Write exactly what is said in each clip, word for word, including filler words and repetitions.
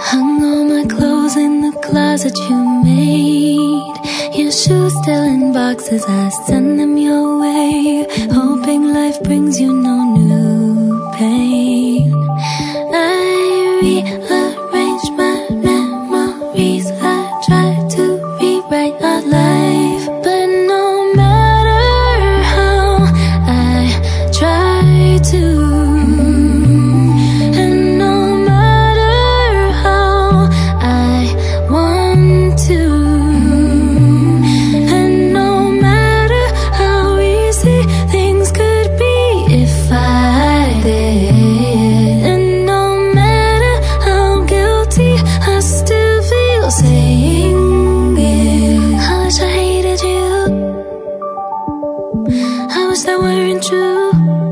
Hung all my clothes in the closet you made. Your shoes still in boxes, I send them your way, hoping life brings you no new pain. I rearrange my memories, I try to rewrite our life, but no matter how I try to, that weren't true.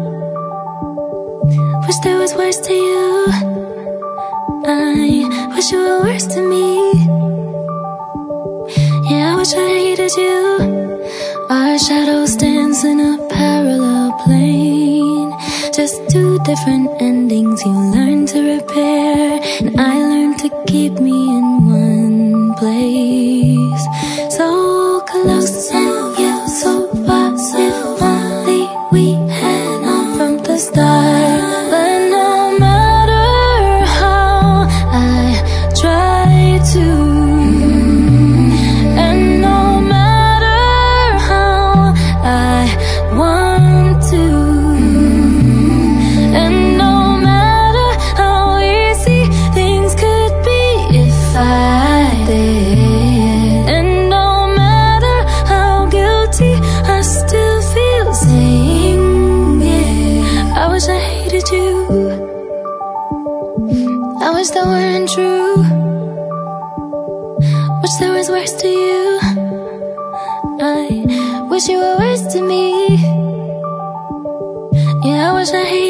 Wish there was worse to you. I wish you were worse to me. Yeah, I wish I hated you. Our shadows dance in a parallel plane, just two different endings you learn to repair, and I learned to keep me in one place. So close and yet so far, if only we had known from the start. But no matter how I try to, and no matter how I want to, and no matter how easy things could be if I did, and no matter how guilty I still feel saying it. I wish I hated you. I wish that weren't true. Wish there was worse to you. I wish you were worse to me. Yeah, I wish I hated you.